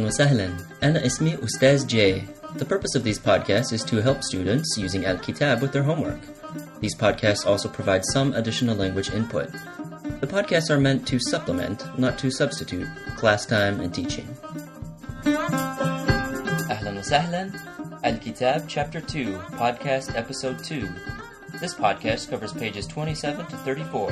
أهلا وسهلا. أنا اسمي أستاذ Jay. The purpose of these podcasts is to help students using Al-Kitab with their homework. These podcasts also provide some additional language input. The podcasts are meant to supplement, not to substitute, class time and teaching. أهلا وسهلا. Al-Kitab Chapter 2, Podcast Episode 2. This podcast covers pages 27 to 34.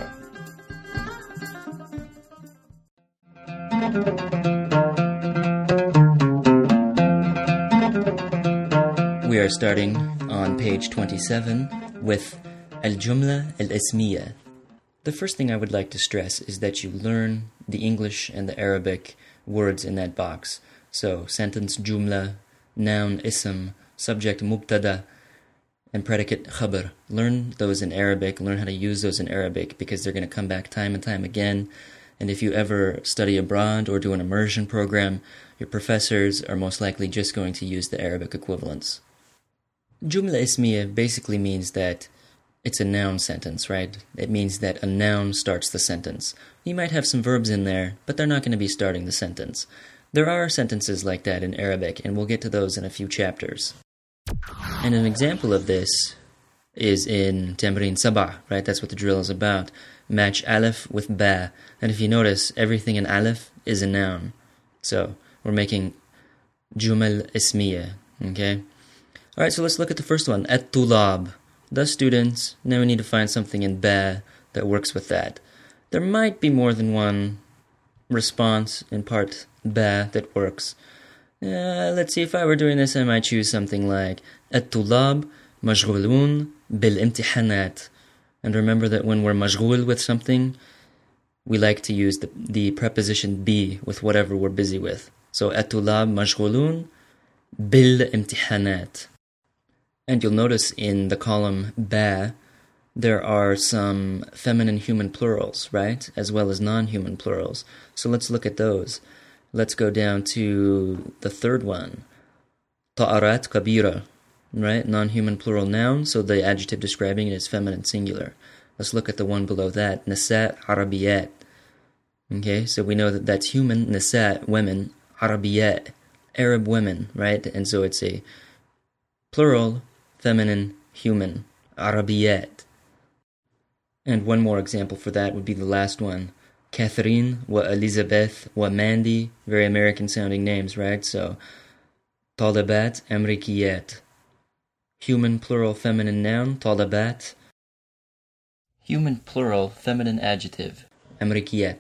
We are starting on page 27 with Al-Jumla Al-Ismiya. The first thing I would like to stress is that you learn the English and the Arabic words in that box. So, sentence jumla, noun ism, subject mubtada, and predicate khabar. Learn those in Arabic, learn how to use those in Arabic because they're going to come back time and time again. And if you ever study abroad or do an immersion program, your professors are most likely just going to use the Arabic equivalents. Jumla ismiya basically means that it's a noun sentence, right? It means that a noun starts the sentence. You might have some verbs in there, but they're not going to be starting the sentence. There are sentences like that in Arabic, and we'll get to those in a few chapters. And an example of this is in Tamreen Sabah, right? That's what the drill is about. Match alif with ba. And if you notice, everything in alif is a noun. So, we're making jumal ismiya, okay? Alright, so let's look at the first one, at-tulab. The students. Now we need to find something in ba that works with that. There might be more than one response in part ba that works. Let's see, if I were doing this, I might choose something like at-tulab mashghulun bil-imtihanat. And remember that when we're mashghul with something, we like to use the preposition bi with whatever we're busy with. So at-tulab mashghulun bil-imtihanat. And you'll notice in the column ba, there are some feminine human plurals, right? As well as non-human plurals. So let's look at those. Let's go down to the third one. Ta'arat kabira, right? Non-human plural noun, so the adjective describing it is feminine singular. Let's look at the one below that. Nisa arabiyat. Okay, so we know that that's human, nisa, women, arabiyat, Arab women, right? And so it's a plural, feminine, human, arabiyat. And one more example for that would be the last one. Catherine, wa Elizabeth, wa Mandy, very American sounding names, right? So, talabat, amrikiyat. Human plural feminine noun, talabat. Human plural feminine adjective, amrikiyat.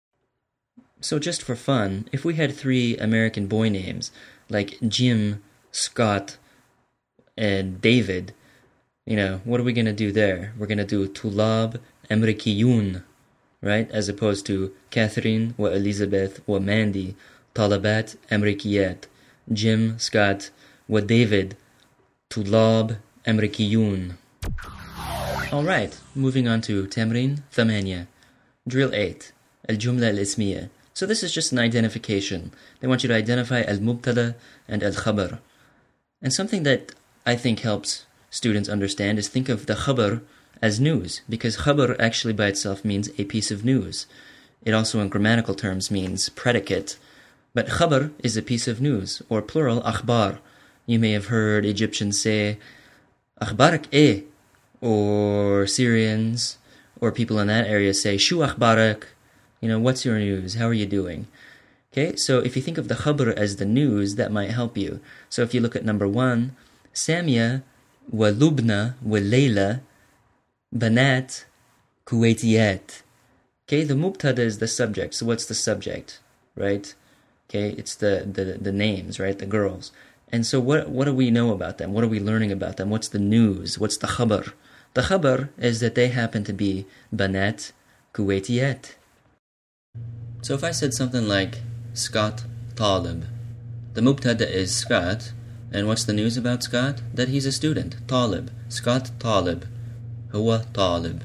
So just for fun, if we had 3 American boy names, like Jim, Scott, and David, what are we going to do there? We're going to do tulab amrikiyun, right? As opposed to Catherine, wa Elizabeth, wa Mandy, talabat amrikiyat, Jim, Scott, wa David, tulab amrikiyun. Alright, moving on to Tamreen Thamania. Drill 8, Al-Jumla Al-Ismiya. So this is just an identification. They want you to identify Al-Mubtada and Al-Khabar. And something that I think helps students understand is think of the khabar as news, because khabar actually by itself means a piece of news. It also in grammatical terms means predicate. But khabar is a piece of news, or plural, akhbar. You may have heard Egyptians say, akhbarak eh, or Syrians, or people in that area say, shu akhbarak, what's your news, how are you doing? Okay, so if you think of the khabar as the news, that might help you. So if you look at number 1, Samia wa Lubna wa Layla banat Kuwaitiyat. Okay, the mubtada is the subject. So what's the subject, right? Okay, it's the names, right? The girls. And so what do we know about them? What are we learning about them? What's the news? What's the khabar? The khabar is that they happen to be banat Kuwaitiyat. So if I said something like Scott Talib, the mubtada is Scott. And what's the news about Scott? That he's a student. Talib. Scott Talib. Huwa Talib.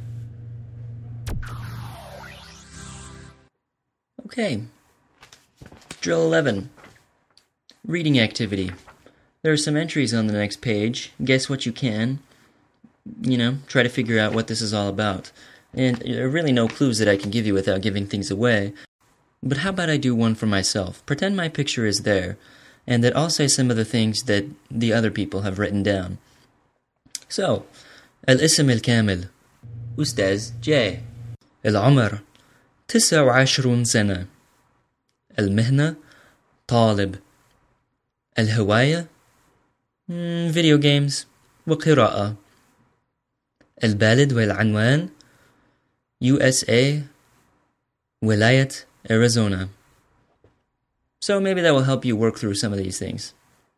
Okay. Drill 11. Reading activity. There are some entries on the next page. Guess what you can. Try to figure out what this is all about. And there are really no clues that I can give you without giving things away. But how about I do one for myself? Pretend my picture is there, and that I'll say some of the things that the other people have written down. So, الاسم الكامل أستاذ J. العمر 29 سنة. المهنة طالب. الهواية فيديو جيمز وقراءة. البلد والعنوان USA ولاية Arizona. So maybe that will help you work through some of these things.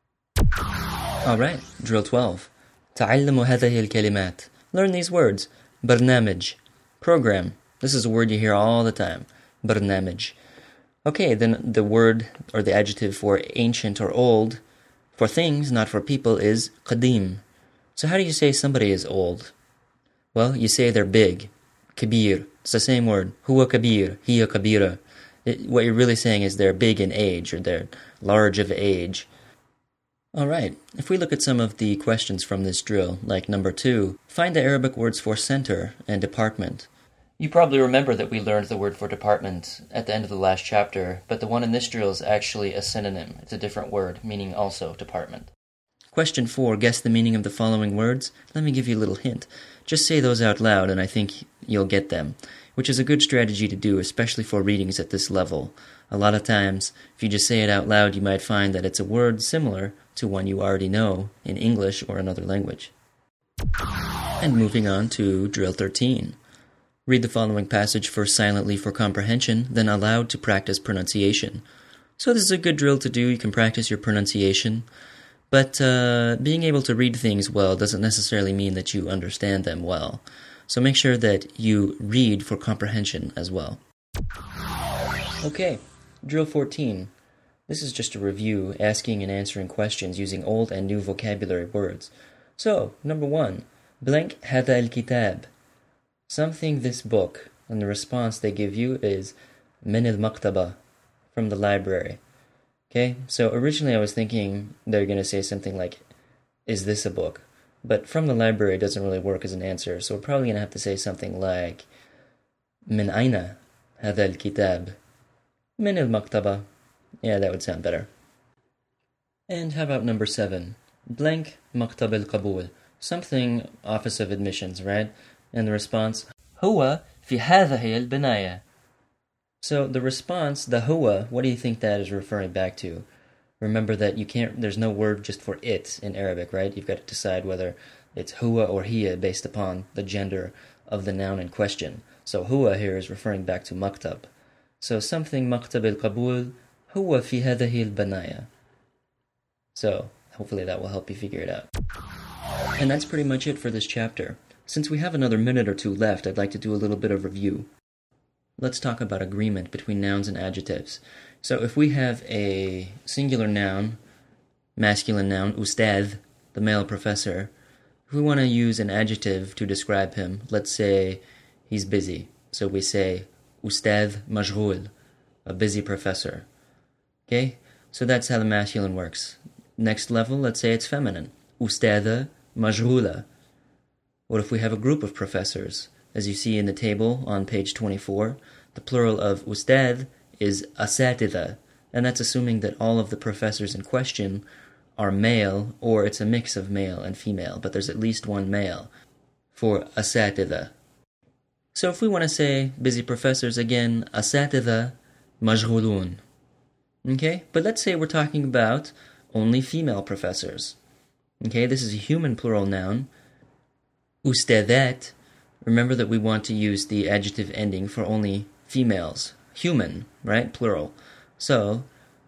Alright, drill 12. تعلموا هذه الكلمات. Learn these words. برنامج. Program. This is a word you hear all the time. برنامج. Okay, then the word or the adjective for ancient or old, for things, not for people, is قديم. So how do you say somebody is old? Well, you say they're big. كبير. It's the same word. هو كبير. هي كبيرة. What you're really saying is they're big in age, or they're large of age. Alright, if we look at some of the questions from this drill, like number 2, find the Arabic words for center and department. You probably remember that we learned the word for department at the end of the last chapter, but the one in this drill is actually a synonym. It's a different word, meaning also department. Question 4, guess the meaning of the following words. Let me give you a little hint. Just say those out loud and I think you'll get them, which is a good strategy to do, especially for readings at this level. A lot of times, if you just say it out loud, you might find that it's a word similar to one you already know in English or another language. And moving on to drill 13. Read the following passage first silently for comprehension, then aloud to practice pronunciation. So this is a good drill to do. You can practice your pronunciation. But being able to read things well doesn't necessarily mean that you understand them well. So make sure that you read for comprehension as well. Okay, drill 14. This is just a review, asking and answering questions using old and new vocabulary words. So, number 1, blank هذا الكتاب. Something this book, and the response they give you is من المكتبة, from the library. Okay, so originally I was thinking they're going to say something like, is this a book? But from the library doesn't really work as an answer, so we're probably going to have to say something like من أين هذا الكتاب? من المكتبة. Yeah, that would sound better. And how about number 7? Blank مكتب القبول. Something Office of Admissions, right? And the response هو في هذه البناية. So the response, the huwa, what do you think that is referring back to? Remember that there's no word just for it in Arabic, right? You've got to decide whether it's huwa or hiya based upon the gender of the noun in question. So huwa here is referring back to maktab. So something maktab al-qabul, huwa fi hadhihi al-banaya. So hopefully that will help you figure it out. And that's pretty much it for this chapter. Since we have another minute or 2 left, I'd like to do a little bit of review. Let's talk about agreement between nouns and adjectives. So if we have a singular noun, masculine noun, ustad, the male professor, if we want to use an adjective to describe him, let's say he's busy. So we say ustad majhul, a busy professor. Okay? So that's how the masculine works. Next level, let's say it's feminine. Ustada majhula. What if we have a group of professors? As you see in the table on page 24, the plural of ustad is asatidha, and that's assuming that all of the professors in question are male, or it's a mix of male and female, but there's at least one male for asatidha. So if we want to say busy professors, again, asatidha majhulun. Okay, but let's say we're talking about only female professors. Okay, this is a human plural noun. Ustadat. Remember that we want to use the adjective ending for only females. Human, right? Plural. So,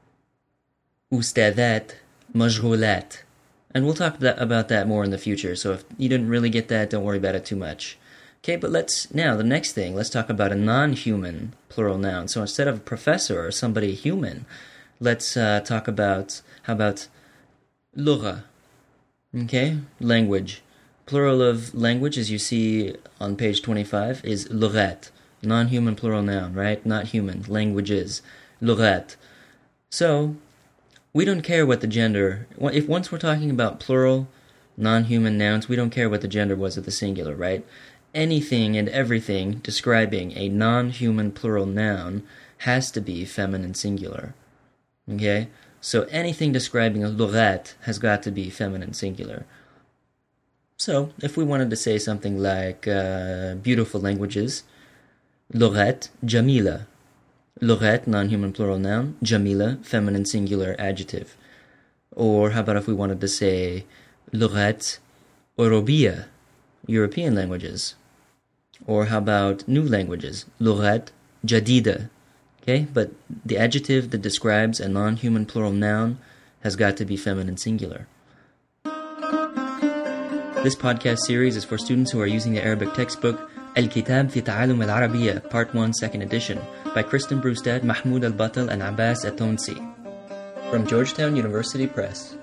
ustadat majhulat. And we'll talk about that more in the future, so if you didn't really get that, don't worry about it too much. Okay, but the next thing, let's talk about a non-human plural noun. So instead of a professor or somebody human, let's talk about, how about lugha? Okay, language. Plural of language, as you see on page 25, is lughat. Non-human plural noun, right? Not human. Languages. Lughat. So, we don't care what the gender... If once we're talking about plural, non-human nouns, we don't care what the gender was of the singular, right? Anything and everything describing a non-human plural noun has to be feminine singular. Okay? So anything describing a lughat has got to be feminine singular. So if we wanted to say something like beautiful languages, lughat jamila. Lughat, non-human plural noun. Jamila, feminine singular adjective. Or how about if we wanted to say lughat Eurobiya, European languages. Or how about new languages? Lughat jadida. Okay, but the adjective that describes a non-human plural noun has got to be feminine singular. This podcast series is for students who are using the Arabic textbook Al-Kitab fi Ta'alum al-Arabiya, Part 1, 2nd edition, by Kristen Brustad, Mahmoud Al-Batal, and Abbas At-Tonsi, from Georgetown University Press.